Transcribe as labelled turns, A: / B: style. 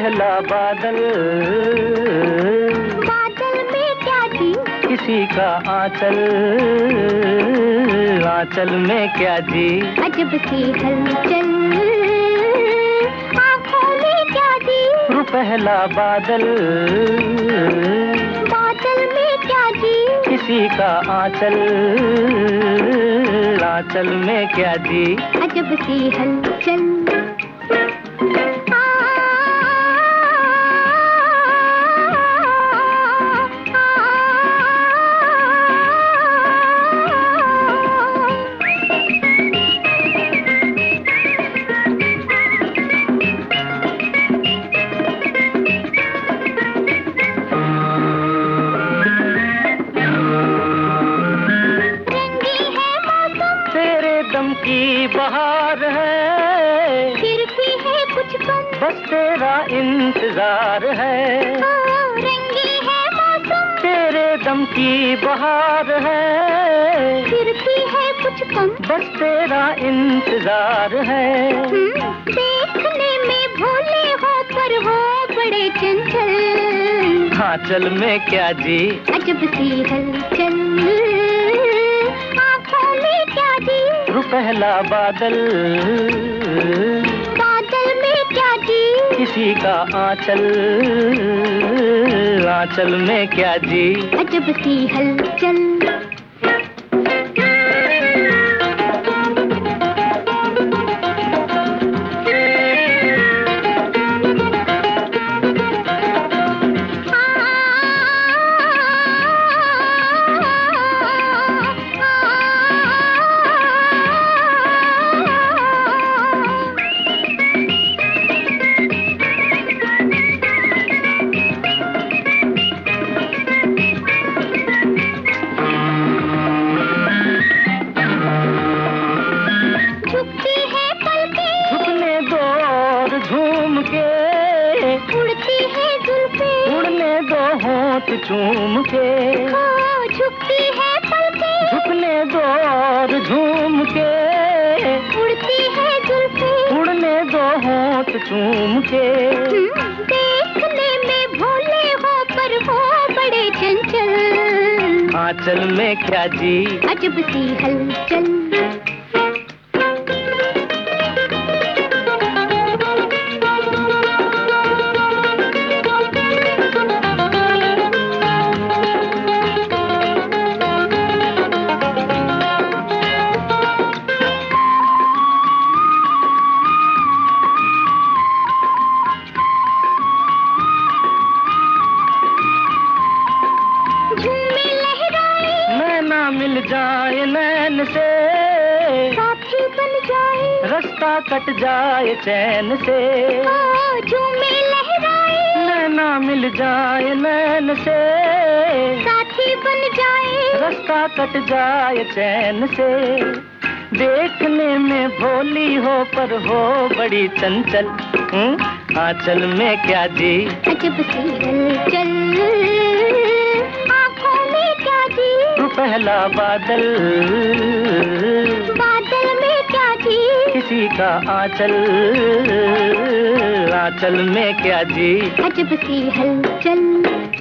A: पहला बादल,
B: बादल में क्या जी,
A: किसी का आंचल, आंचल में क्या जी,
B: अजब सी हलचल, आँखों में क्या जी,
A: पहला बादल,
B: बादल में क्या जी,
A: किसी का आंचल, आंचल में क्या जी,
B: अजब सी हलचल।
A: दम की बहार है,
B: फिर भी है कुछ कम,
A: बस तेरा इंतजार है।
B: रंगी है मौसम,
A: तेरे दम की बहार है,
B: फिर भी है कुछ कम,
A: बस तेरा इंतजार है।
B: देखने में भोले हो पर हो बड़े चंचल,
A: आंचल में क्या जी,
B: अजब सी हलचल, आँखों में क्या जी,
A: पहला बादल,
B: बादल में क्या जी,
A: किसी का आंचल, आंचल में क्या जी,
B: अजब सी हलचल।
A: झूम के
B: उड़ती है जुल्फें,
A: उड़ने दो होंठ चूम के,
B: झुकती है पलकें,
A: झुकने दो और झूम के,
B: उड़ती है जुल्फें,
A: उड़ने दो होंठ चूम के।
B: देखने में भोले हो पर हो बड़े चंचल,
A: आंचल में क्या जी,
B: अजब सी हलचल।
A: मिल जाए नैन से,
B: साथी बन जाए,
A: रास्ता कट जाए चैन से,
B: झूमे लहराए,
A: नैना मिल जाए नैन से,
B: साथी बन जाए,
A: रास्ता कट जाए चैन से। देखने में भोली हो पर हो बड़ी चंचल, आंचल में क्या जी,
B: अजब सी हलचल,
A: पहला बादल,
B: बादल में क्या जी,
A: किसी का आंचल, आंचल में क्या जी,
B: अजब सी हलचल।